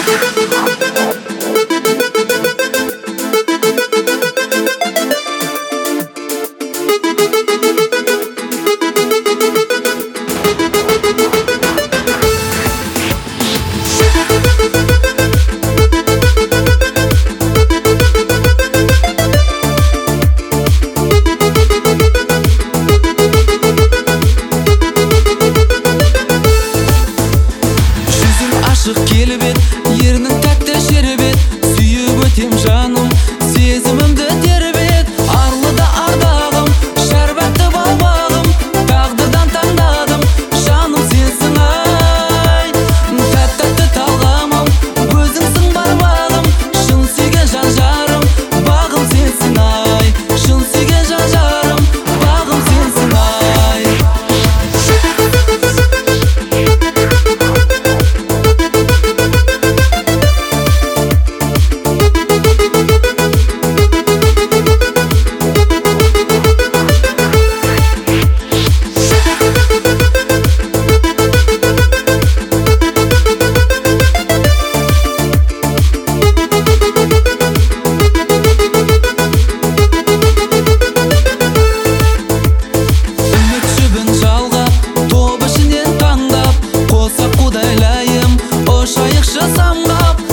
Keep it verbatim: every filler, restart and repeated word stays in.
Келбет, ерінің тәтті шербет, сүйіп өтем жаным, сезімімді тербет. Арлыда ардағым, шәрбәтті балбағым, тағдырдан таңдадым, жаным сенсің ай. Тәт-тәтті талғамым, өзіңсің бар бағым, шын сүйген жан жарым, бағым сенсің ай. Шын сүйген жан жарым, бағым сенсің ай. Тобы ішінен таңдап, қосақ қудайлайым, ошайықшы самғап.